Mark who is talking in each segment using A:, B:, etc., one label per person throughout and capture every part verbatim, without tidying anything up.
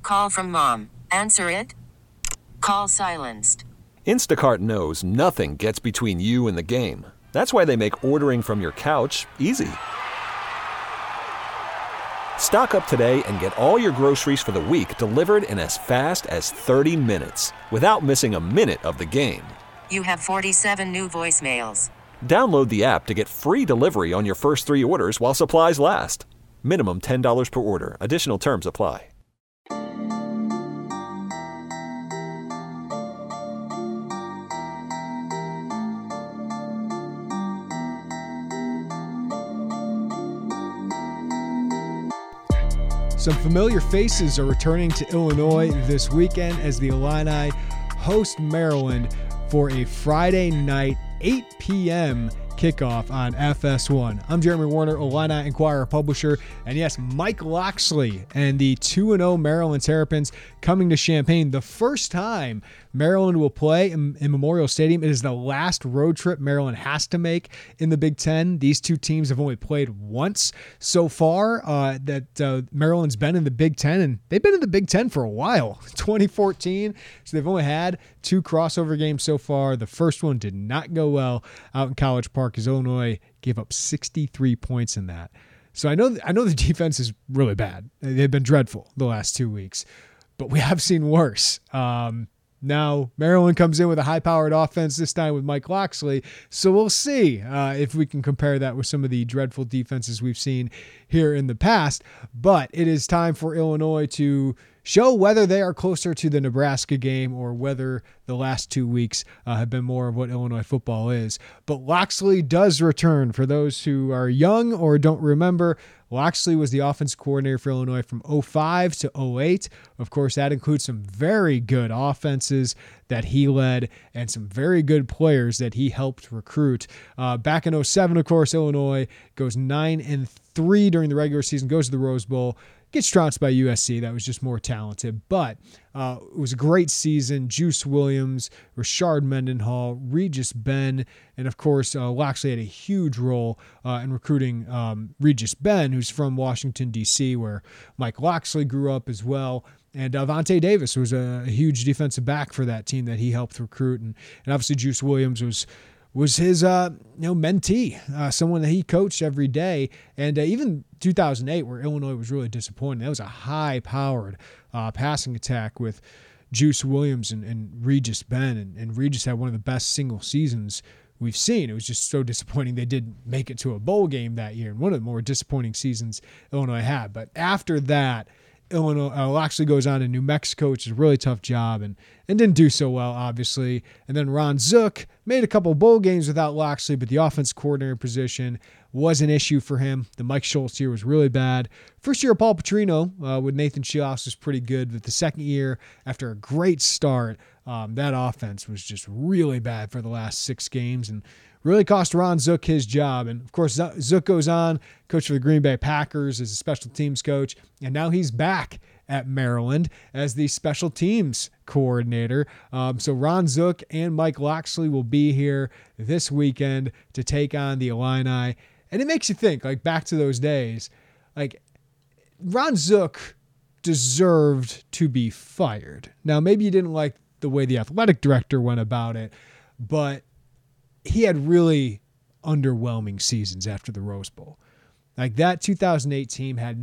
A: Call from mom. Answer it. Call silenced.
B: Instacart knows nothing gets between you and the game. That's why they make ordering from your couch easy. Stock up today and get all your groceries for the week delivered in as fast as thirty minutes without missing a minute of the game.
A: You have forty-seven new voicemails.
B: Download the app to get free delivery on your first three orders while supplies last. Minimum ten dollars per order. Additional terms apply.
C: Some familiar faces are returning to Illinois this weekend as the Illini host Maryland for a Friday night eight p.m. kickoff on F S one. I'm Jeremy Warner, Illini Inquirer publisher, and yes, Mike Locksley and the two and oh Maryland Terrapins coming to Champaign. The first time Maryland will play in, in Memorial Stadium. It is the last road trip Maryland has to make in the Big Ten. These two teams have only played once so far uh, that uh, Maryland's been in the Big Ten, and they've been in the Big Ten for a while, twenty fourteen. So they've only had two crossover games so far. The first one did not go well out in College Park because Illinois gave up sixty-three points in that. So I know I know the defense is really bad. They've been dreadful the last two weeks, but we have seen worse. Um, now Maryland comes in with a high-powered offense this time with Mike Locksley, so we'll see uh, if we can compare that with some of the dreadful defenses we've seen here in the past. But it is time for Illinois to show whether they are closer to the Nebraska game or whether the last two weeks uh, have been more of what Illinois football is. But Locksley does return. For those who are young or don't remember, Locksley was the offense coordinator for Illinois from oh five to oh eight. Of course, that includes some very good offenses that he led and some very good players that he helped recruit. Uh, back in oh seven, of course, Illinois goes nine and three during the regular season, goes to the Rose Bowl. Gets trounced by U S C. That was just more talented. But uh, it was a great season. Juice Williams, Rashard Mendenhall, Regis Ben, and of course, uh, Locksley had a huge role uh, in recruiting um, Regis Ben, who's from Washington, D C, where Mike Locksley grew up as well. And uh, Vontae Davis was a, a huge defensive back for that team that he helped recruit. And, and obviously, Juice Williams was was his uh, you know mentee, uh, someone that he coached every day. And uh, even two thousand eight, where Illinois was really disappointed, that was a high-powered uh, passing attack with Juice Williams and, and Regis Ben. And, and Regis had one of the best single seasons we've seen. It was just so disappointing they didn't make it to a bowl game that year, and one of the more disappointing seasons Illinois had. But after that, Illinois uh, actually goes on to New Mexico, which is a really tough job, and, and didn't do so well, obviously. And then Ron Zook made a couple bowl games without Locksley, but the offense coordinator position was an issue for him. The Mike Schultz year was really bad. First year of Paul Petrino uh, with Nathan Shios was pretty good, but the second year, after a great start, um, that offense was just really bad for the last six games, and really cost Ron Zook his job. And, of course, Zook goes on, coach for the Green Bay Packers as a special teams coach, and now he's back at Maryland as the special teams coordinator. Um, so Ron Zook and Mike Locksley will be here this weekend to take on the Illini. And it makes you think, like, back to those days, like, Ron Zook deserved to be fired. Now, maybe you didn't like the way the athletic director went about it, but he had really underwhelming seasons after the Rose Bowl. Like, that two thousand eight team had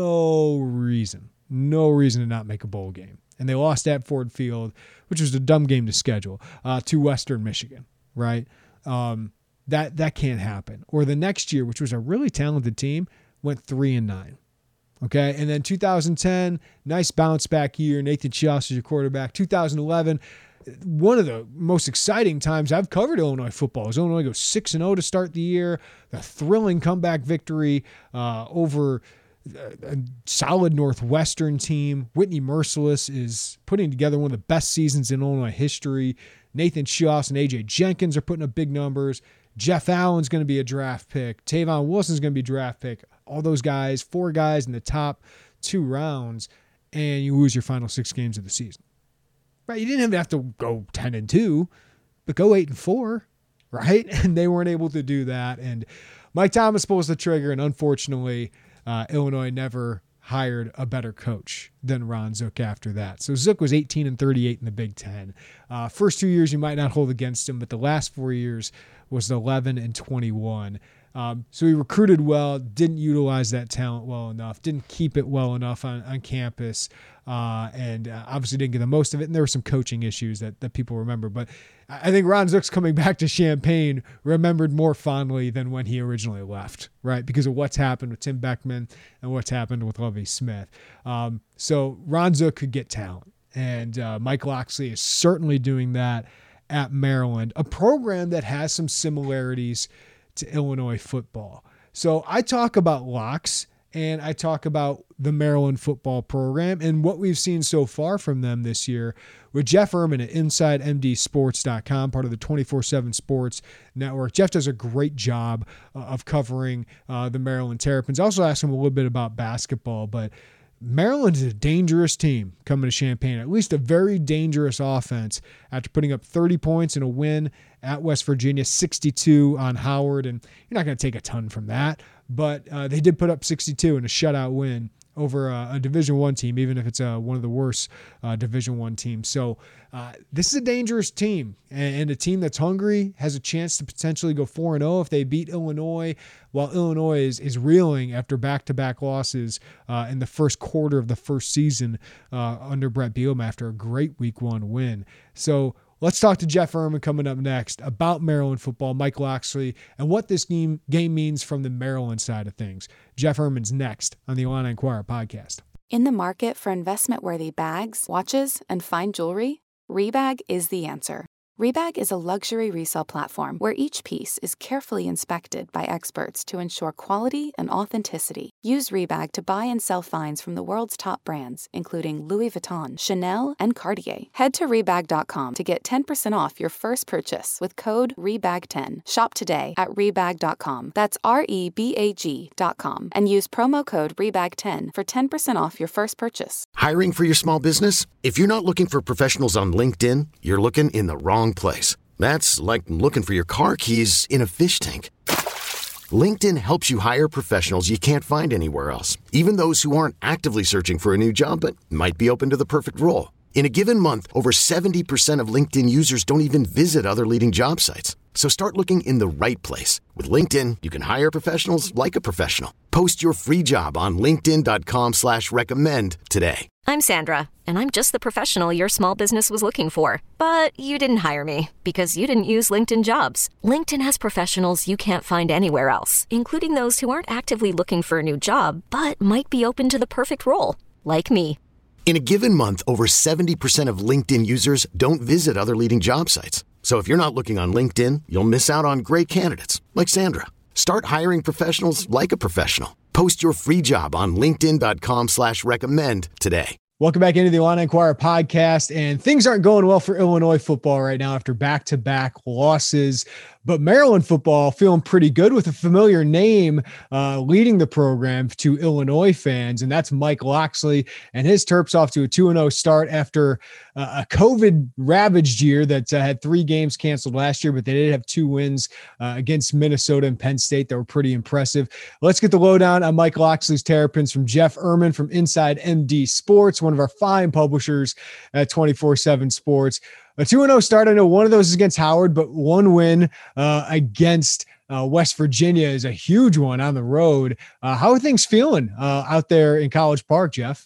C: no reason, no reason to not make a bowl game. And they lost at Ford Field, which was a dumb game to schedule, uh, to Western Michigan, right? Um, that that can't happen. Or the next year, which was a really talented team, went three and nine. Okay, and then two thousand ten, nice bounce back year. Nathan Shios is your quarterback. two thousand eleven, one of the most exciting times I've covered Illinois football is Illinois goes six and oh to start the year. A thrilling comeback victory uh, over a solid Northwestern team. Whitney Merciless is putting together one of the best seasons in Illinois history. Nathan Shios and A J Jenkins are putting up big numbers. Jeff Allen's going to be a draft pick. Tavon Wilson's going to be a draft pick. All those guys, four guys in the top two rounds, and you lose your final six games of the season. Right? You didn't even have to go ten and two, but go eight and four, right? And they weren't able to do that. And Mike Thomas pulls the trigger, and unfortunately, uh, Illinois never hired a better coach than Ron Zook after that. So Zook was eighteen and thirty-eight in the Big Ten. Uh, first two years you might not hold against him, but the last four years was eleven and twenty-one. Um, so he recruited well, didn't utilize that talent well enough, didn't keep it well enough on, on campus, uh, and uh, obviously didn't get the most of it. And there were some coaching issues that, that people remember. But I think Ron Zook's coming back to Champaign remembered more fondly than when he originally left, right? Because of what's happened with Tim Beckman and what's happened with Lovie Smith. Um, so Ron Zook could get talent. And uh, Mike Locksley is certainly doing that at Maryland, a program that has some similarities to Illinois football. So I talk about locks and I talk about the Maryland football program and what we've seen so far from them this year with Jeff Erman at inside m d sports dot com, part of the twenty-four seven Sports Network. Jeff does a great job uh, of covering uh, the Maryland Terrapins. I also asked him a little bit about basketball, but Maryland is a dangerous team coming to Champaign, at least a very dangerous offense after putting up thirty points in a win at West Virginia, sixty-two on Howard. And you're not going to take a ton from that, but uh, they did put up sixty-two in a shutout win over a, a Division One team, even if it's uh, one of the worst uh, Division One teams. So uh, this is a dangerous team, and, and a team that's hungry has a chance to potentially go four and oh if they beat Illinois, while Illinois is, is reeling after back-to-back losses uh, in the first quarter of the first season uh, under Brett Bielema after a great Week One win. So let's talk to Jeff Erman coming up next about Maryland football, Mike Locksley, and what this game, game means from the Maryland side of things. Jeff Erman's next on the Illini Inquirer podcast.
D: In the market for investment-worthy bags, watches, and fine jewelry, Rebag is the answer. Rebag is a luxury resale platform where each piece is carefully inspected by experts to ensure quality and authenticity. Use Rebag to buy and sell finds from the world's top brands, including Louis Vuitton, Chanel, and Cartier. Head to Rebag dot com to get ten percent off your first purchase with code Rebag ten. Shop today at Rebag dot com. That's R E B A G dot com. And use promo code Rebag ten for ten percent off your first purchase.
E: Hiring for your small business? If you're not looking for professionals on LinkedIn, you're looking in the wrong place. That's like looking for your car keys in a fish tank. LinkedIn helps you hire professionals you can't find anywhere else, even those who aren't actively searching for a new job but might be open to the perfect role. In a given month, over seventy percent of LinkedIn users don't even visit other leading job sites. So start looking in the right place. With LinkedIn, you can hire professionals like a professional. Post your free job on linkedin dot com slash recommend today.
F: I'm Sandra, and I'm just the professional your small business was looking for. But you didn't hire me because you didn't use LinkedIn Jobs. LinkedIn has professionals you can't find anywhere else, including those who aren't actively looking for a new job, but might be open to the perfect role, like me.
E: In a given month, over seventy percent of LinkedIn users don't visit other leading job sites. So if you're not looking on LinkedIn, you'll miss out on great candidates like Sandra. Start hiring professionals like a professional. Post your free job on linkedin dot com slash recommend today.
C: Welcome back into the Illini Inquirer podcast, and things aren't going well for Illinois football right now after back-to-back losses. But Maryland football feeling pretty good with a familiar name uh, leading the program to Illinois fans, and that's Mike Locksley. And his Terps off to a two and oh start after uh, a COVID-ravaged year that uh, had three games canceled last year, but they did have two wins uh, against Minnesota and Penn State that were pretty impressive. Let's get the lowdown on Mike Locksley's Terrapins from Jeff Erman from Inside M D Sports, one of our fine publishers at twenty-four seven Sports. A two and oh start. I know one of those is against Howard, but one win uh, against uh, West Virginia is a huge one on the road. Uh, how are things feeling uh, out there in College Park, Jeff?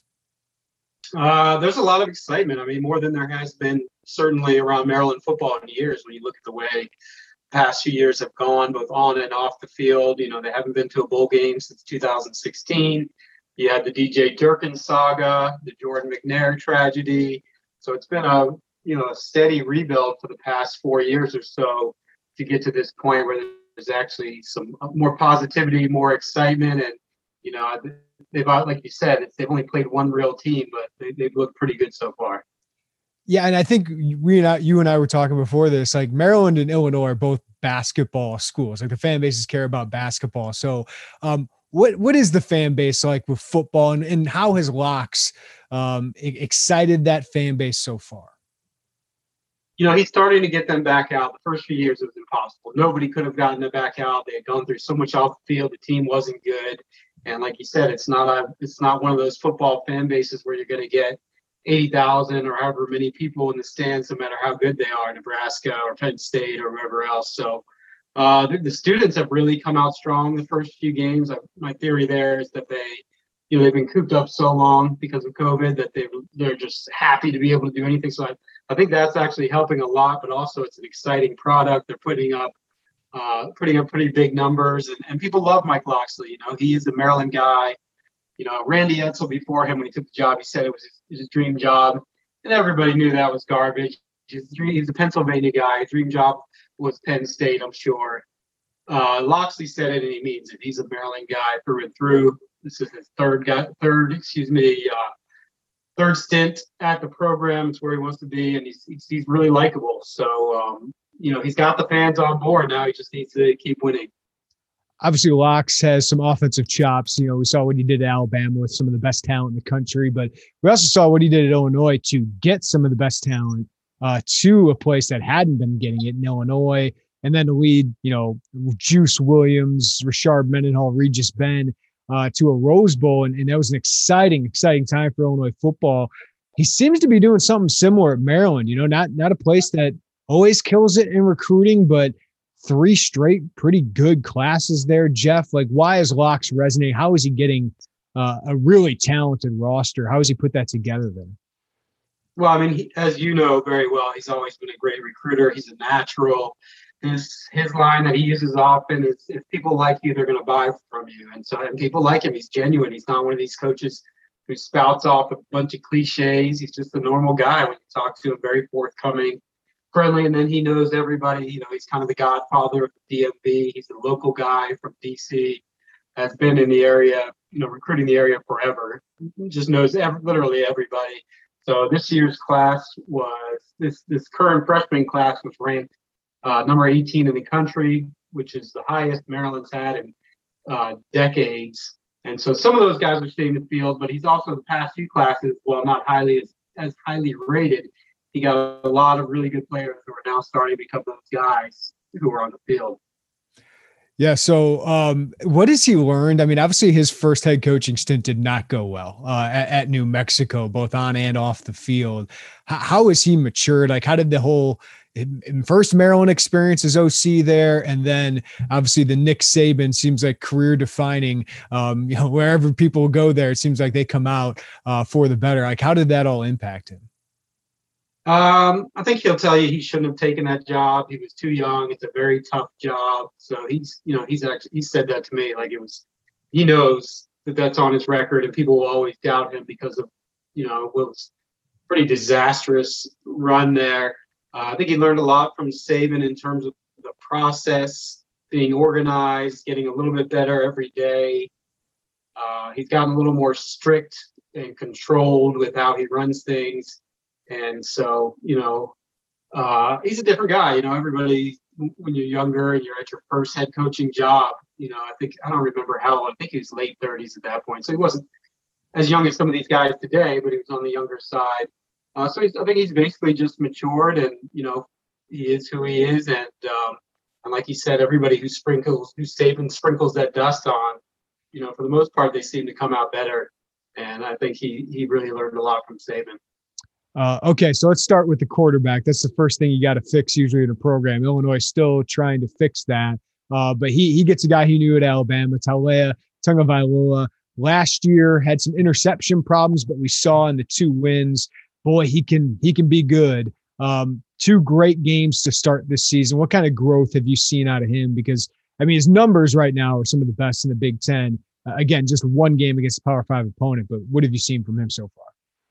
G: Uh, there's a lot of excitement. I mean, more than there has been certainly around Maryland football in years when you look at the way the past few years have gone, both on and off the field. You know, they haven't been to a bowl game since two thousand sixteen. You had the D J Durkin saga, the Jordan McNair tragedy. So it's been a you know, a steady rebuild for the past four years or so to get to this point where there's actually some more positivity, more excitement. And, you know, they've, like you said, it's, they've only played one real team, but they, they've looked pretty good so far.
C: Yeah. And I think we and I, you and I were talking before this, like Maryland and Illinois are both basketball schools. Like the fan bases care about basketball. So um, what, what is the fan base like with football, and, and how has Locks um, excited that fan base so far?
G: You know, he's starting to get them back out. The first few years, it was impossible. Nobody could have gotten them back out. They had gone through so much off the field. The team wasn't good. And like you said, it's not a it's not one of those football fan bases where you're going to get eighty thousand or however many people in the stands, no matter how good they are, Nebraska or Penn State or wherever else. So uh, the, the students have really come out strong the first few games. I, my theory there is that they, you know, they've been cooped up so long because of COVID that they they're just happy to be able to do anything. So I, I think that's actually helping a lot, but also it's an exciting product. They're putting up uh, putting up pretty big numbers, and, and people love Mike Locksley. You know, he is a Maryland guy. You know, Randy Edsall before him, when he took the job, he said it was his, his dream job, and everybody knew that was garbage. His dream, he's a Pennsylvania guy. His dream job was Penn State, I'm sure. Uh, Locksley said it, and he means it. He's a Maryland guy through and through. This is his third guy, third, excuse me, uh, third stint at the program. It's where he wants to be, and he's he's, he's really likable. So, um, you know, he's got the fans on board now. He just needs to keep winning.
C: Obviously, Locks has some offensive chops. You know, we saw what he did at Alabama with some of the best talent in the country, but we also saw what he did at Illinois to get some of the best talent uh, to a place that hadn't been getting it in Illinois, and then to lead, you know, Juice Williams, Rashard Mendenhall, Regis Ben uh, to a Rose Bowl, and, and that was an exciting, exciting time for Illinois football. He seems to be doing something similar at Maryland. You know, not not a place that always kills it in recruiting, but three straight pretty good classes there. Jeff, like, why is Locks resonating? How is he getting uh, a really talented roster? How has he put that together then?
G: Well, I mean, he, as you know very well, he's always been a great recruiter. He's a natural. His his line that he uses often is, if people like you, they're going to buy from you. And so, and people like him. He's genuine. He's not one of these coaches who spouts off a bunch of cliches. He's just a normal guy when you talk to him, very forthcoming, friendly, and then he knows everybody. You know, he's kind of the godfather of the D M V. He's a local guy from D C, has been in the area, you know, recruiting the area forever. He just knows every, literally everybody. So this year's class was, this this current freshman class was ranked uh, number eighteen in the country, which is the highest Maryland's had in uh, decades. And so some of those guys are staying in the field, but he's also the past few classes, while not highly as, as highly rated, he got a lot of really good players who are now starting to become those guys who are on the field.
C: Yeah. So um, what has he learned? I mean, obviously his first head coaching stint did not go well uh, at, at New Mexico, both on and off the field. H- how has he matured? Like, how did the whole in, in first Maryland experience as O C there, and then obviously the Nick Saban seems like career defining, um, you know, wherever people go there, it seems like they come out uh, for the better. Like, how did that all impact him?
G: Um, I think he'll tell you he shouldn't have taken that job. He was too young. It's a very tough job. So he's, you know, he's actually, he said that to me, like it was, he knows that that's on his record, and people will always doubt him because of, you know, it was a pretty disastrous run there. Uh, I think he learned a lot from Saban in terms of the process, being organized, getting a little bit better every day. Uh, he's gotten a little more strict and controlled with how he runs things. And so, you know, uh, he's a different guy. You know, everybody, when you're younger and you're at your first head coaching job, you know, I think, I don't remember how old, I think he was late thirties at that point. So he wasn't as young as some of these guys today, but he was on the younger side. Uh, so he's, I think he's basically just matured, and, you know, he is who he is. And, um, and like he said, everybody who sprinkles, who Saban sprinkles that dust on, you know, for the most part, they seem to come out better. And I think he, he really learned a lot from Saban.
C: Uh, okay, so let's start with the quarterback. That's the first thing you got to fix usually in a program. Illinois is still trying to fix that. Uh, but he he gets a guy he knew at Alabama, Taulea Tagovailoa. Last year had some interception problems, but we saw in the two wins, boy, he can he can be good. Um, two great games to start this season. What kind of growth have you seen out of him? Because, I mean, his numbers right now are some of the best in the Big Ten. Uh, again, just one game against a Power Five opponent, but what have you seen from him so far?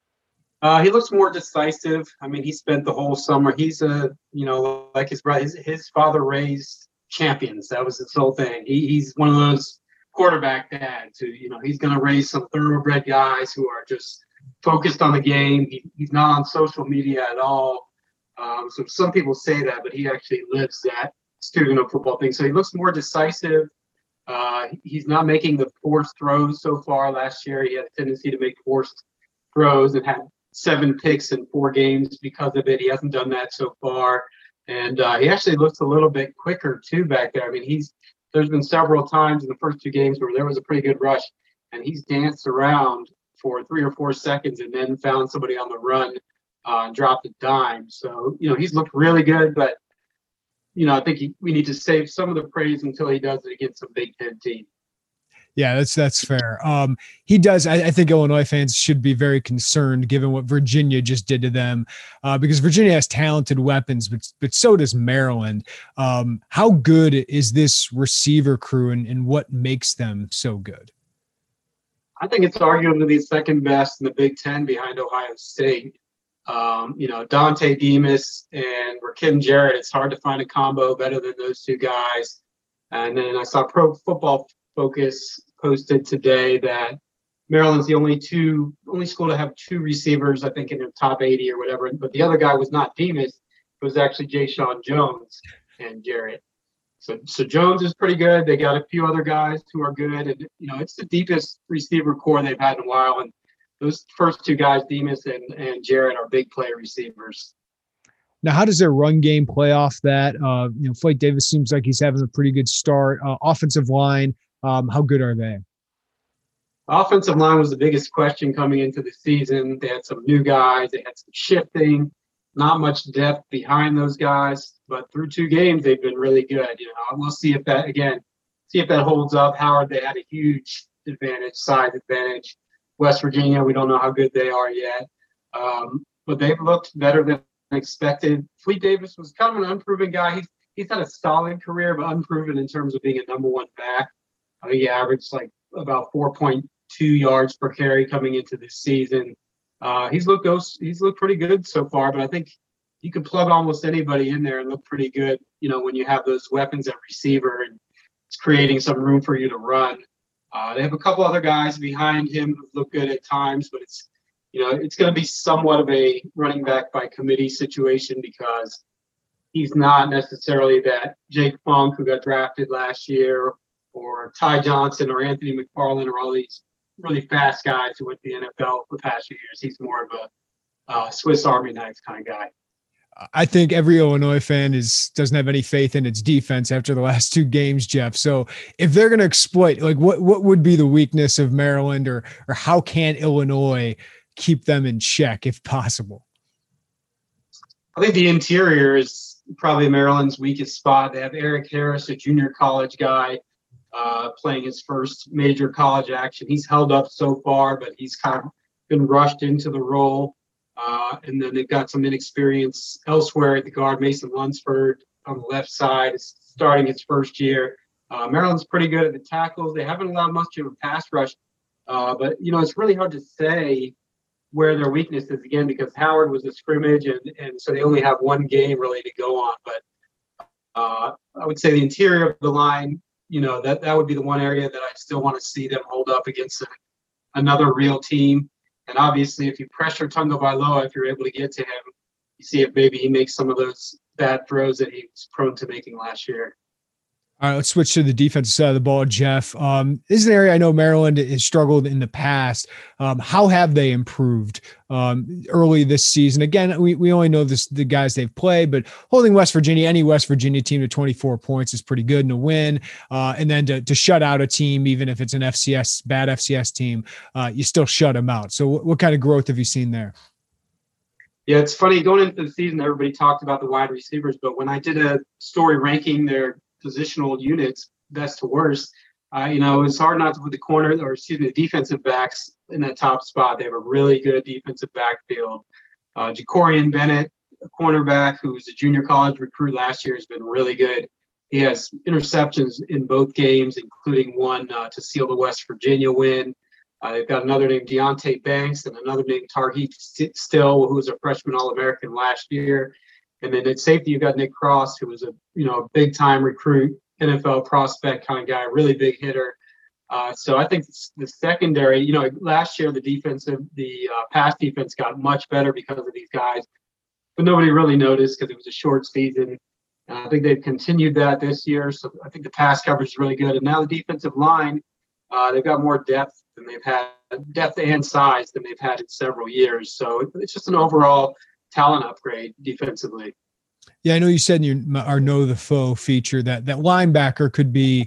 G: Uh, he looks more decisive. I mean, he spent the whole summer. He's a, you know, like his brother, his, his father raised champions. That was his whole thing. He, he's one of those quarterback dads who, you know, he's going to raise some thoroughbred guys who are just focused on the game. He, he's not on social media at all. Um, so some people say that, but he actually lives that student of football thing. So he looks more decisive. Uh, he's not making the forced throws so far. Last year, he had a tendency to make forced throws and had seven picks in four games because of it. He hasn't done that so far. And uh, he actually looks a little bit quicker too back there. I mean, he's, there's been several times in the first two games where there was a pretty good rush. and he's danced around for three or four seconds and then found somebody on the run uh, and dropped a dime. So, you know, he's looked really good, but, you know, I think he, we need to save some of the praise until he does it against a Big Ten team.
C: Yeah, that's that's fair. Um, he does. I, I think Illinois fans should be very concerned given what Virginia just did to them, uh, because Virginia has talented weapons, but but so does Maryland. Um, how good is this receiver crew, and, and what makes them so good?
G: I think it's arguably the second best in the Big Ten behind Ohio State. Um, you know, Dante Demas and Rakim Jarrett. It's hard to find a combo better than those two guys. And then I saw Pro Football Focus posted today that Maryland's the only two only school to have two receivers, I think, in the top eighty or whatever. But the other guy was not Demas; it was actually Jay Sean Jones and Jarrett. So, so Jones is pretty good. They got a few other guys who are good, and you know, it's the deepest receiver core they've had in a while. And those first two guys, Demas and and Jarrett, are big play receivers.
C: Now, how does their run game play off that? Uh, you know, Flake Davis seems like he's having a pretty good start. Uh, offensive line. Um, how good are they?
G: Offensive line was the biggest question coming into the season. They had some new guys. They had some shifting, not much depth behind those guys. But through two games, they've been really good. You know, we'll see if that, again, see if that holds up. Howard, they had a huge advantage, size advantage. West Virginia, we don't know how good they are yet. Um, but they've looked better than expected. Fleet Davis was kind of an unproven guy. He's, he's had a solid career, but unproven in terms of being a number one back. I think he averaged like about four point two yards per carry coming into this season. Uh, he's looked he's looked pretty good so far, but I think you could plug almost anybody in there and look pretty good, you know, when you have those weapons at receiver and it's creating some room for you to run. Uh, they have a couple other guys behind him who look good at times, but it's, you know, it's going to be somewhat of a running back by committee situation because he's not necessarily that Jake Funk who got drafted last year, or Ty Johnson or Anthony McFarland or all these really fast guys who went to the N F L for the past few years. He's more of a uh, Swiss Army knife kind of guy.
C: I think every Illinois fan is doesn't have any faith in its defense after the last two games, Jeff. So if they're going to exploit, like what what would be the weakness of Maryland, or or how can Illinois keep them in check if possible?
G: I think the interior is probably Maryland's weakest spot. They have Eric Harris, a junior college guy, uh, playing his first major college action. He's held up so far, but he's kind of been rushed into the role. Uh, and then they've got some inexperience elsewhere at the guard. Mason Lunsford on the left side is starting his first year. Uh, Maryland's pretty good at the tackles. They haven't allowed much of a pass rush, uh, but you know it's really hard to say where their weakness is again because Howard was a scrimmage, and and so they only have one game really to go on. But uh, I would say the interior of the line, you know, that that would be the one area that I still want to see them hold up against a, another real team. And obviously, if you pressure Tunga Bailoa, if you're able to get to him, you see if maybe he makes some of those bad throws that he was prone to making last year.
C: All right, let's switch to the defensive side of the ball, Jeff. Um, this is an area I know Maryland has struggled in the past. Um, how have they improved um, early this season? Again, we, we only know this, the guys they've played, but holding West Virginia, any West Virginia team to twenty-four points is pretty good in a win. Uh, and then to, to shut out a team, even if it's an F C S, bad F C S team, uh, you still shut them out. So what, what kind of growth have you seen there?
G: Yeah, it's funny. Going into the season, everybody talked about the wide receivers, but when I did a story ranking their positional units, best to worst, uh, you know, it's hard not to put the corner or excuse me, the defensive backs in that top spot. They have a really good defensive backfield. Uh, Jacorian Bennett, a cornerback who was a junior college recruit last year, has been really good. He has interceptions in both games, including one uh, to seal the West Virginia win. Uh, they've got another named Deontay Banks and another named Tarheet Still, who was a freshman All-American last year. And then at safety, you've got Nick Cross, who was a you know a big time recruit, N F L prospect kind of guy, really big hitter. Uh, so I think the secondary, you know, last year the defensive, the uh, pass defense got much better because of these guys, but nobody really noticed because it was a short season. And I think they've continued that this year. So I think the pass coverage is really good. And now the defensive line, uh, they've got more depth than they've had, depth and size than they've had in several years. So it's just an overall talent upgrade defensively.
C: Yeah, I know you said in your our Know the Foe feature that that linebacker could be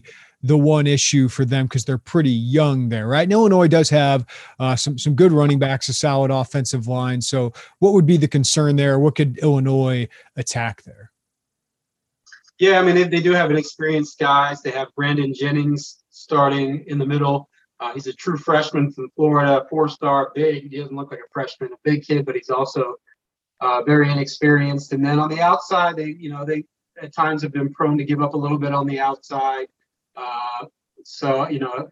C: the one issue for them because they're pretty young there, right? And Illinois does have uh, some some good running backs, a solid offensive line. So what would be the concern there? What could Illinois attack there?
G: Yeah, I mean, they, they do have an experienced guys. They have Brandon Jennings starting in the middle. Uh, he's a true freshman from Florida, four-star, big. He doesn't look like a freshman, a big kid, but he's also uh, very inexperienced. And then on the outside, they, you know, they at times have been prone to give up a little bit on the outside. Uh, so, you know,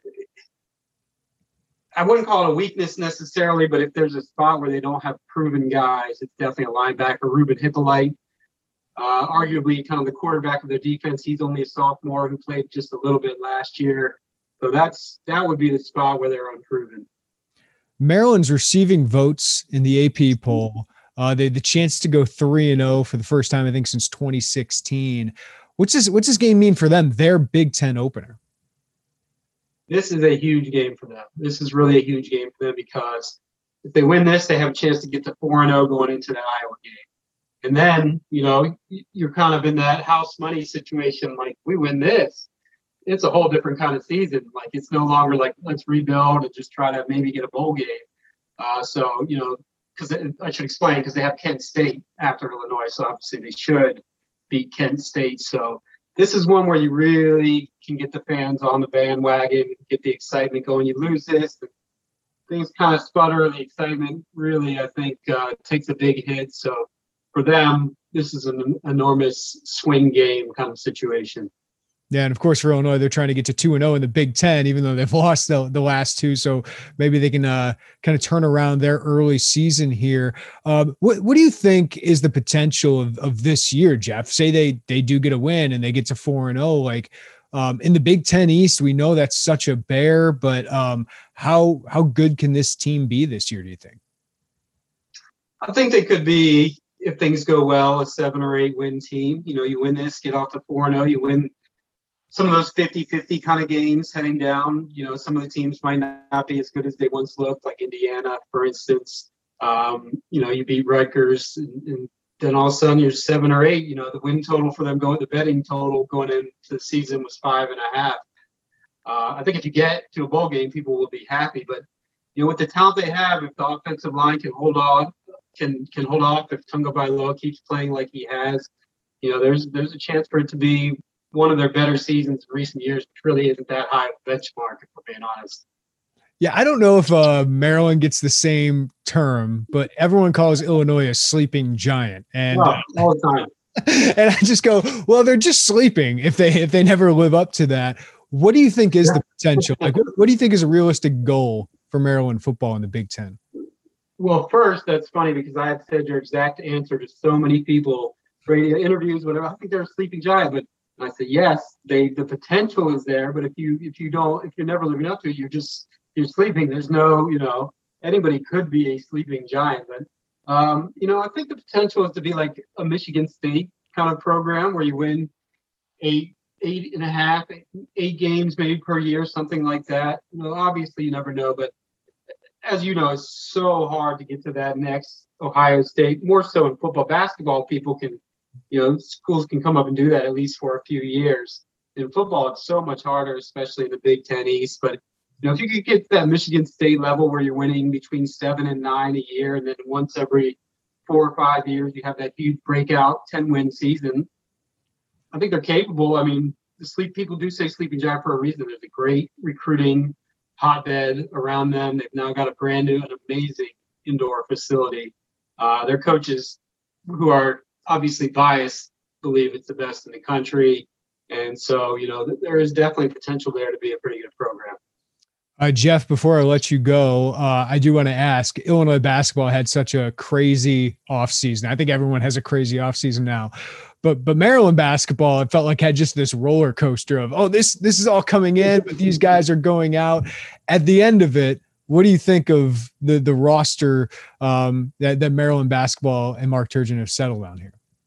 G: I wouldn't call it a weakness necessarily, but if there's a spot where they don't have proven guys, it's definitely a linebacker, Ruben Hippolyte. Uh, arguably kind of the quarterback of their defense. He's only a sophomore who played just a little bit last year. So that's that would be the spot where they're unproven.
C: Maryland's receiving votes in the A P poll. Uh, they had the chance to go three and oh for the first time, I think, since twenty sixteen. What's this, what's this game mean for them, their Big Ten opener?
G: This is a huge game for them. This is really a huge game for them because if they win this, they have a chance to get to four and oh going into the Iowa game. And then, you know, you're kind of in that house money situation. Like, we win this, it's a whole different kind of season. Like, it's no longer like, let's rebuild and just try to maybe get a bowl game. Uh, so, you know, because I should explain, because they have Kent State after Illinois. So obviously they should beat Kent State. So this is one where you really can get the fans on the bandwagon, get the excitement going. You lose this, things kind of sputter. The excitement really, I think, uh, takes a big hit. So, for them, this is an enormous swing game kind of situation.
C: Yeah, and of course for Illinois, they're trying to get to two and oh in the Big Ten, even though they've lost the, the last two. So maybe they can uh, kind of turn around their early season here. Um, what what do you think is the potential of, of this year, Jeff? Say they they do get a win and they get to four and oh. Like um, in the Big Ten East, we know that's such a bear, but um, how how good can this team be this year? Do you think?
G: I think they could be, if things go well, a seven or eight win team. You know, you win this, get off to four and oh, you win some of those fifty-fifty kind of games heading down. You know, some of the teams might not be as good as they once looked, like Indiana, for instance. Um, you know, you beat Rutgers, and, and then all of a sudden you're seven or eight. You know, the win total for them going, the betting total going into the season was five and a half. Uh, I think if you get to a bowl game, people will be happy. But, you know, with the talent they have, if the offensive line can hold on, can can hold off, if Tunga Bailoa keeps playing like he has, you know, there's there's a chance for it to be one of their better seasons in recent years, which really isn't that high of a benchmark, if we're being honest.
C: Yeah, I don't know if uh, Maryland gets the same term, but everyone calls Illinois a sleeping giant. And
G: oh, all the time.
C: And I just go, well, they're just sleeping if they if they never live up to that. What do you think is the potential? Like, what, what do you think is a realistic goal for Maryland football in the Big Ten?
G: Well, first, that's funny because I had said your exact answer to so many people, radio interviews, whatever. I think they're a sleeping giant, but I said yes. They the potential is there, but if you if you don't if you're never living up to it, you're just you're sleeping. There's no you know anybody could be a sleeping giant, but um, you know I think the potential is to be like a Michigan State kind of program where you win eight eight and a half eight, eight games maybe per year, something like that. You know, obviously you never know, but as you know, it's so hard to get to that next Ohio State. More so in football, basketball, people can, you know, schools can come up and do that at least for a few years. In football, it's so much harder, especially in the Big Ten East. But, you know, if you could get to that Michigan State level where you're winning between seven and nine a year, and then once every four or five years, you have that huge breakout ten-win season, I think they're capable. I mean, the sleep people do say sleeping giant for a reason. There's a great recruiting hotbed around them. They've now got a brand new and amazing indoor facility. Uh, their coaches, who are obviously biased, believe it's the best in the country. And so, you know, there is definitely potential there to be a pretty good program.
C: Uh, Jeff, before I let you go, uh, I do want to ask, Illinois basketball had such a crazy offseason. I think everyone has a crazy offseason now. But but Maryland basketball, it felt like had just this roller coaster of, oh, this this is all coming in, but these guys are going out. At the end of it, what do you think of the the roster um, that, that Maryland basketball and Mark Turgeon have settled on here?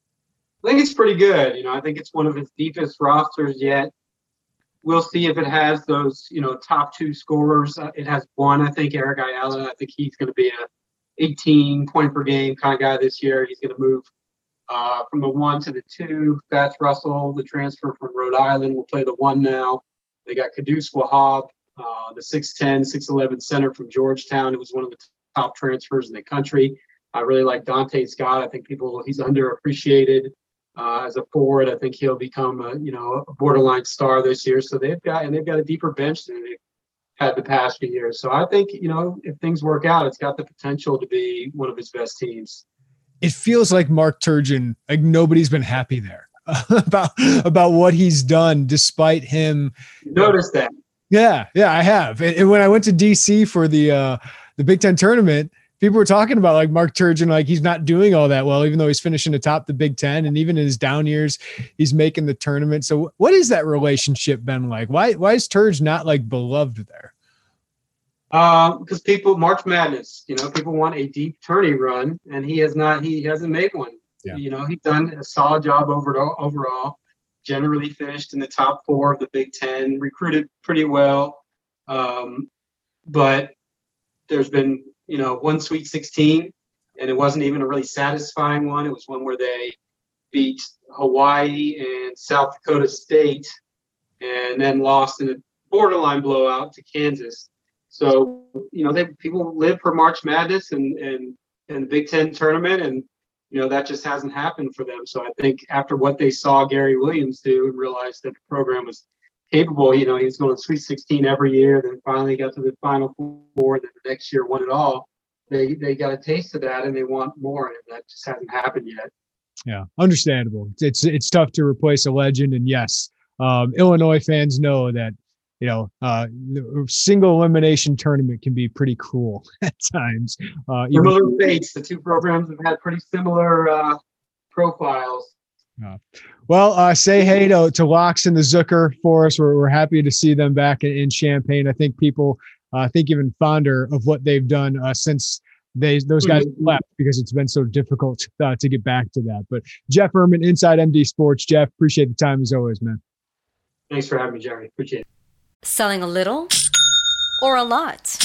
G: I think it's pretty good. You know, I think it's one of its deepest rosters yet. We'll see if it has those, you know, top two scorers. Uh, it has one, I think, Eric Ayala. I think he's going to be a eighteen point per game kind of guy this year. He's going to move Uh, from the one to the two. Fats Russell, the transfer from Rhode Island, will play the one now. They got Kudus Wahab, uh, the six ten, six eleven center from Georgetown, who was one of the top transfers in the country. I really like Dante Scott. I think people he's underappreciated uh, as a forward. I think he'll become a you know a borderline star this year. So they've got and they've got a deeper bench than they've had the past few years. So I think you know if things work out, it's got the potential to be one of his best teams.
C: It feels like Mark Turgeon, like nobody's been happy there about about what he's done, despite him.
G: Notice that.
C: Yeah, yeah, I have. And, and when I went to D C for the uh, the Big Ten tournament, people were talking about like Mark Turgeon, like he's not doing all that well, even though he's finishing atop the Big Ten, and even in his down years, he's making the tournament. So, what is that relationship been like? Why why is Turge not like beloved there?
G: Um, because people March Madness, you know, people want a deep tourney run, and he has not. He hasn't made one.
C: Yeah.
G: You know, he's done a solid job overall. Overall, generally finished in the top four of the Big Ten, recruited pretty well, um, but there's been you know one Sweet sixteen, and it wasn't even a really satisfying one. It was one where they beat Hawaii and South Dakota State, and then lost in a borderline blowout to Kansas. So, you know, they people live for March Madness and, and, and the Big Ten tournament, and, you know, that just hasn't happened for them. So I think after what they saw Gary Williams do and realized that the program was capable, you know, he was going to Sweet sixteen every year, then finally got to the Final Four, then the next year won it all. They they got a taste of that, and they want more, and that just hasn't happened yet.
C: Yeah, understandable. It's it's tough to replace a legend, and yes, um, Illinois fans know that. You know, uh, the single elimination tournament can be pretty cruel at times. Uh,
G: similar fates. The two programs have had pretty similar uh, profiles.
C: Uh, well, uh, say hey to, to Locks and the Zucker for us. We're, we're happy to see them back in, in Champaign. I think people uh, think even fonder of what they've done uh, since they those guys mm-hmm. left, because it's been so difficult uh, to get back to that. But Jeff Ermann, Inside M D Sports. Jeff, appreciate the time as always, man.
G: Thanks for having me, Jerry. Appreciate it.
H: Selling a little or a lot?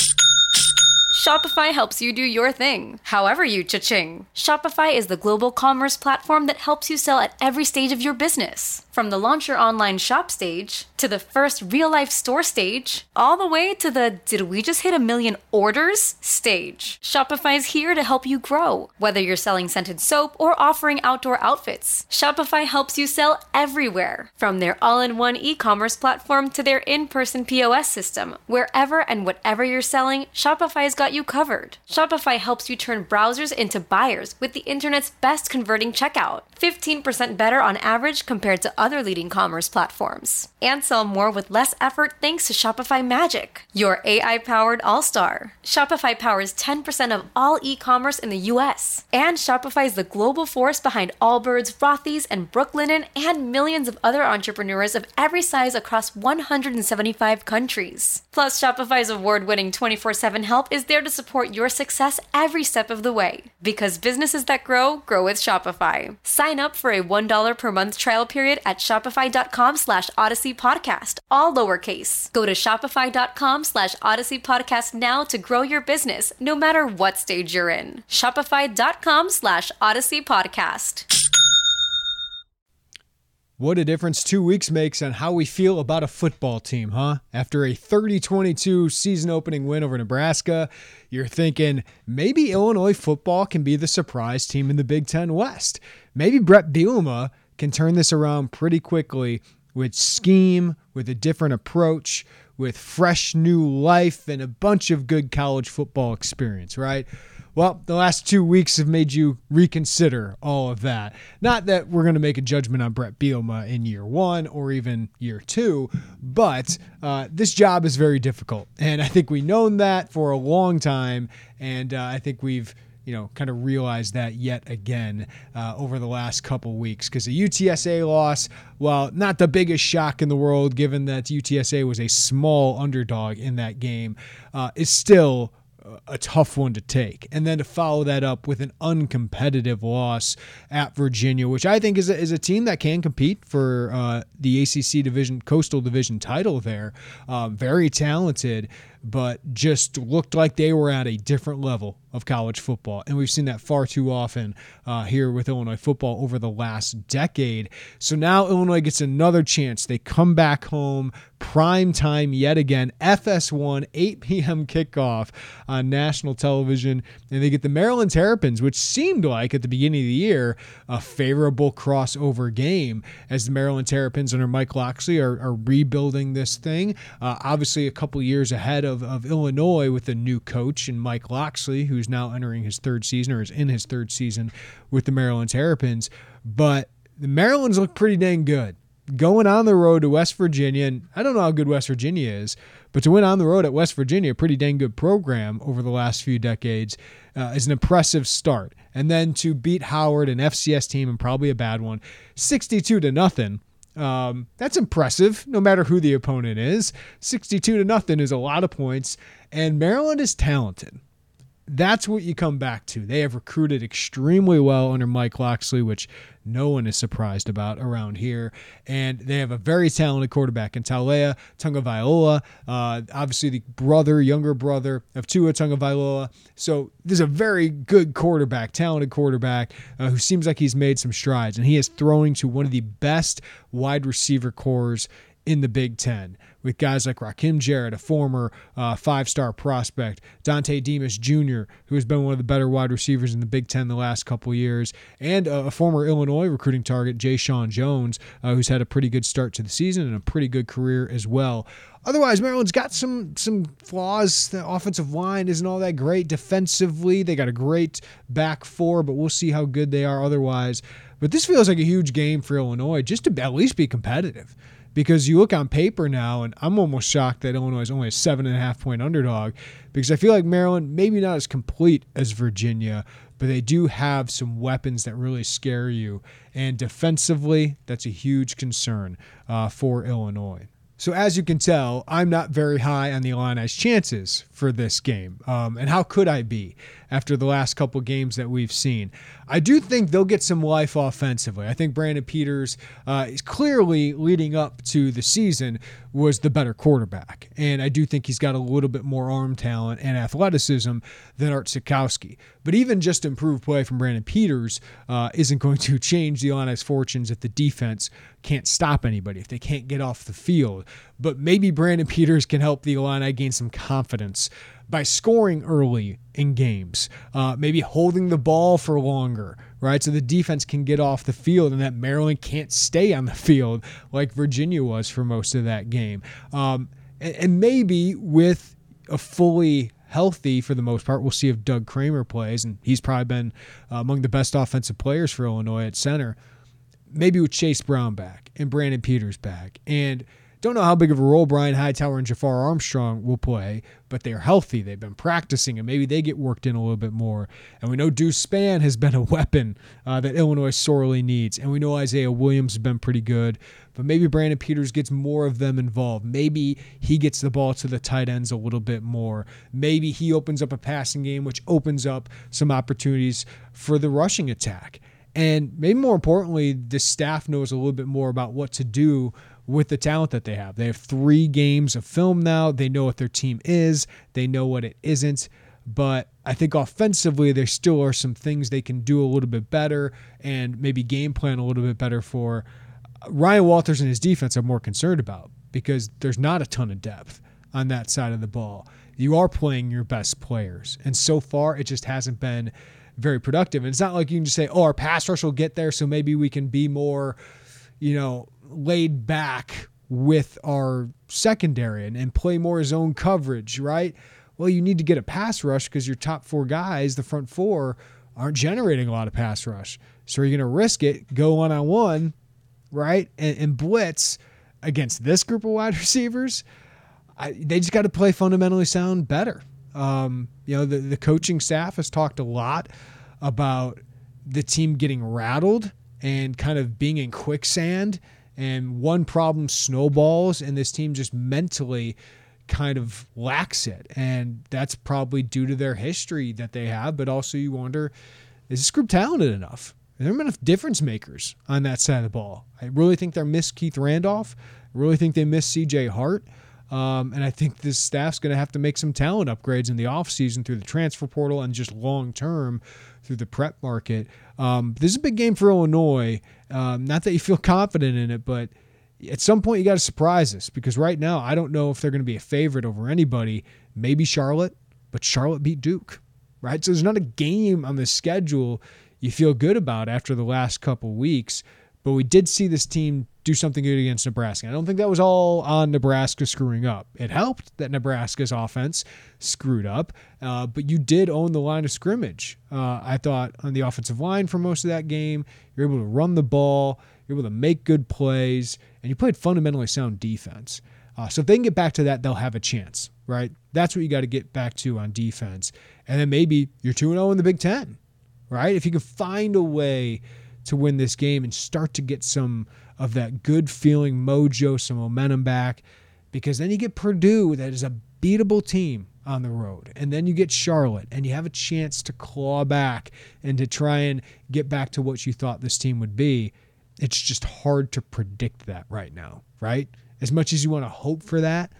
H: Shopify helps you do your thing, however you cha-ching. Shopify is the global commerce platform that helps you sell at every stage of your business. From the launch your online shop stage, to the first real-life store stage, all the way to the did we just hit a million orders stage. Shopify is here to help you grow. Whether you're selling scented soap or offering outdoor outfits, Shopify helps you sell everywhere. From their all-in-one e-commerce platform to their in-person P O S system, wherever and whatever you're selling, Shopify's got you covered. Shopify helps you turn browsers into buyers with the internet's best converting checkout, fifteen percent better on average compared to other leading commerce platforms. And sell more with less effort thanks to Shopify Magic, your A I-powered all-star. Shopify powers ten percent of all e-commerce in the U S. And Shopify is the global force behind Allbirds, Rothy's, and Brooklinen, and millions of other entrepreneurs of every size across one hundred seventy-five countries. Plus, Shopify's award-winning twenty-four seven help is there to support your success every step of the way. Because businesses that grow, grow with Shopify. Sign up for a one dollar per month trial period at shopify.com slash Odyssey Podcast, all lowercase. Go to shopify.com slash Odyssey Podcast now to grow your business, no matter what stage you're in. Shopify.com slash Odyssey Podcast.
C: What a difference two weeks makes on how we feel about a football team, huh? After a thirty twenty-two season-opening win over Nebraska, you're thinking maybe Illinois football can be the surprise team in the Big Ten West. Maybe Brett Bielema can turn this around pretty quickly with scheme, with a different approach, with fresh new life, and a bunch of good college football experience, right? Well, the last two weeks have made you reconsider all of that. Not that we're going to make a judgment on Brett Bielema in year one or even year two, but uh, this job is very difficult. And I think we've known that for a long time, and uh, I think we've you know, kind of realized that yet again uh, over the last couple weeks, because the U T S A loss, while not the biggest shock in the world, given that U T S A was a small underdog in that game, uh, is still a tough one to take. And then to follow that up with an uncompetitive loss at Virginia, which I think is a, is a team that can compete for uh, the A C C division, Coastal Division title there. Um, very talented, but just looked like they were at a different level of college football. And we've seen that far too often uh, here with Illinois football over the last decade. So now Illinois gets another chance. They come back home, prime time yet again, F S one, eight p.m. kickoff on national television. And they get the Maryland Terrapins, which seemed like at the beginning of the year a favorable crossover game as the Maryland Terrapins under Mike Locksley are, are rebuilding this thing. Uh, obviously a couple years ahead of, of Illinois with a new coach and Mike Locksley, who's now entering his third season or is in his third season with the Maryland Terrapins. But the Marylands look pretty dang good. Going on the road to West Virginia, and I don't know how good West Virginia is, but to win on the road at West Virginia, a pretty dang good program over the last few decades, uh, is an impressive start. And then to beat Howard, an F C S team and probably a bad one, sixty-two to nothing. Um, that's impressive, no matter who the opponent is. sixty-two to nothing is a lot of points, and Maryland is talented. That's what you come back to. They have recruited extremely well under Mike Locksley, which no one is surprised about around here. And they have a very talented quarterback in Taulea Tagovailoa, uh, obviously the brother, younger brother of Tua Tagovailoa. So there's a very good quarterback, talented quarterback uh, who seems like he's made some strides. And he is throwing to one of the best wide receiver cores in the Big Ten, with guys like Rakim Jarrett, a former uh, five-star prospect, Dante Demas Junior, who has been one of the better wide receivers in the Big Ten the last couple years, and uh, a former Illinois recruiting target, Jay Sean Jones, uh, who's had a pretty good start to the season and a pretty good career as well. Otherwise, Maryland's got some some flaws. The offensive line isn't all that great. Defensively, they got a great back four, but we'll see how good they are otherwise. But this feels like a huge game for Illinois, just to at least be competitive. Because you look on paper now, and I'm almost shocked that Illinois is only a seven and a half point underdog, because I feel like Maryland, maybe not as complete as Virginia, but they do have some weapons that really scare you. And defensively, that's a huge concern uh, for Illinois. So as you can tell, I'm not very high on the Illini's chances for this game. Um, and how could I be after the last couple games that we've seen? I do think they'll get some life offensively. I think Brandon Peters uh, is clearly, leading up to the season, was the better quarterback. And I do think he's got a little bit more arm talent and athleticism than Art Sikowski. But even just improved play from Brandon Peters uh, isn't going to change the Illini's fortunes if the defense can't stop anybody, if they can't get off the field. But maybe Brandon Peters can help the Illini gain some confidence by scoring early in games, uh, maybe holding the ball for longer, right? So the defense can get off the field and that Maryland can't stay on the field like Virginia was for most of that game. Um, and, and maybe with a fully healthy, for the most part, we'll see if Doug Kramer plays, and he's probably been uh, among the best offensive players for Illinois at center. Maybe with Chase Brown back and Brandon Peters back, and don't know how big of a role Brian Hightower and Jafar Armstrong will play, but they're healthy. They've been practicing, and maybe they get worked in a little bit more. And we know Deuce Spann has been a weapon uh, that Illinois sorely needs. And we know Isaiah Williams has been pretty good, but maybe Brandon Peters gets more of them involved. Maybe he gets the ball to the tight ends a little bit more. Maybe he opens up a passing game, which opens up some opportunities for the rushing attack. And maybe more importantly, the staff knows a little bit more about what to do with the talent that they have. They have three games of film now. They know what their team is. They know what it isn't. But I think offensively, there still are some things they can do a little bit better and maybe game plan a little bit better for. Ryan Walters and his defense I'm more concerned about because there's not a ton of depth on that side of the ball. You are playing your best players. And so far, it just hasn't been very productive. And it's not like you can just say, oh, our pass rush will get there, so maybe we can be more, you know, laid back with our secondary and, and play more zone coverage, right? Well, you need to get a pass rush because your top four guys, the front four, aren't generating a lot of pass rush. So you're going to risk it, go one-on-one, right, and, and blitz against this group of wide receivers. I, they just got to play fundamentally sound better. Um, you know, the, the coaching staff has talked a lot about the team getting rattled and kind of being in quicksand, and one problem snowballs, and this team just mentally kind of lacks it. And that's probably due to their history that they have, but also you wonder, is this group talented enough? Are there enough difference makers on that side of the ball? I really think they miss Keith Randolph. I really think they miss C J Hart. Um, and I think this staff's going to have to make some talent upgrades in the offseason through the transfer portal and just long-term through the prep market. Um, this is a big game for Illinois. Um, not that you feel confident in it, but at some point you got to surprise us, because right now I don't know if they're going to be a favorite over anybody. Maybe Charlotte, but Charlotte beat Duke, right? So there's not a game on the schedule you feel good about after the last couple weeks. But we did see this team do something good against Nebraska. I don't think that was all on Nebraska screwing up. It helped that Nebraska's offense screwed up, uh, but you did own the line of scrimmage. Uh, I thought on the offensive line for most of that game, you're able to run the ball, you're able to make good plays, and you played fundamentally sound defense. Uh, so if they can get back to that, they'll have a chance, right? That's what you got to get back to on defense. And then maybe you're two and oh in the Big Ten, right? If you can find a way to win this game and start to get some of that good feeling mojo, some momentum back, because then you get Purdue, that is a beatable team on the road. And then you get Charlotte, and you have a chance to claw back and to try and get back to what you thought this team would be. It's just hard to predict that right now, right? As much as you want to hope for that,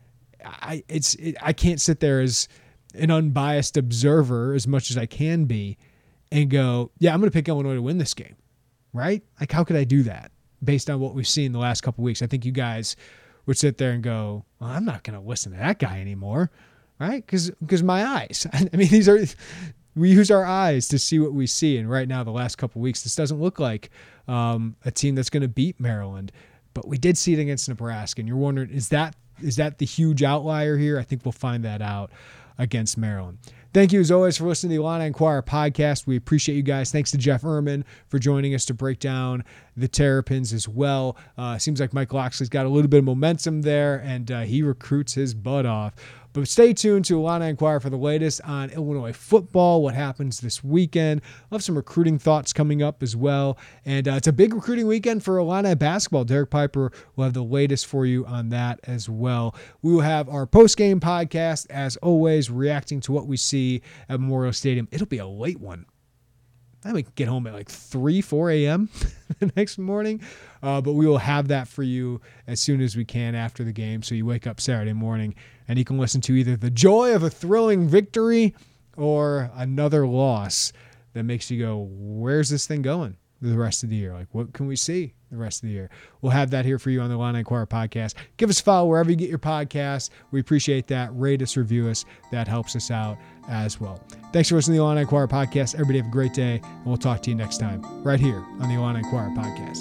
C: I it's it, I can't sit there as an unbiased observer as much as I can be and go, yeah, I'm going to pick Illinois to win this game, right? Like, how could I do that based on what we've seen the last couple of weeks? I think you guys would sit there and go, well, I'm not going to listen to that guy anymore, right? Because because my eyes. I mean, these are we use our eyes to see what we see, and right now, the last couple of weeks, this doesn't look like um, a team that's going to beat Maryland. But we did see it against Nebraska, and you're wondering, is that is that the huge outlier here? I think we'll find that out against Maryland. Thank you, as always, for listening to the Illini Inquirer podcast. We appreciate you guys. Thanks to Jeff Erman for joining us to break down the Terrapins as well. Uh, seems like Mike Loxley's got a little bit of momentum there, and uh, he recruits his butt off. But stay tuned to Illini Inquirer for the latest on Illinois football, what happens this weekend. We'll have some recruiting thoughts coming up as well. And uh, it's a big recruiting weekend for Illini basketball. Derek Piper will have the latest for you on that as well. We will have our post-game podcast, as always, reacting to what we see at Memorial Stadium. It'll be a late one. I think we can get home at like three, four a.m. the next morning. Uh, but we will have that for you as soon as we can after the game. So you wake up Saturday morning and you can listen to either the joy of a thrilling victory or another loss that makes you go, where's this thing going the rest of the year? Like, what can we see the rest of the year? We'll have that here for you on the Illini Inquirer podcast. Give us a follow wherever you get your podcasts. We appreciate that. Rate us, review us. That helps us out as well. Thanks for listening to the Illini Inquirer podcast. Everybody have a great day, and we'll talk to you next time right here on the Illini Inquirer podcast.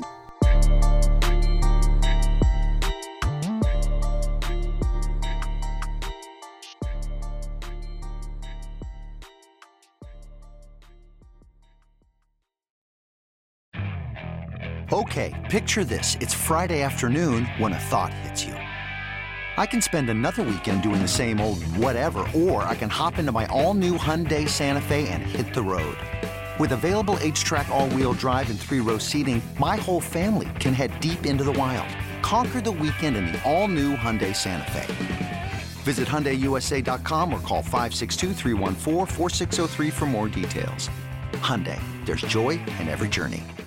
I: Okay, picture this. It's Friday afternoon when a thought hits you. I can spend another weekend doing the same old whatever, or I can hop into my all-new Hyundai Santa Fe and hit the road. With available H-Track all-wheel drive and three-row seating, my whole family can head deep into the wild. Conquer the weekend in the all-new Hyundai Santa Fe. Visit Hyundai U S A dot com or call five six two, three one four, four six zero three for more details. Hyundai, there's joy in every journey.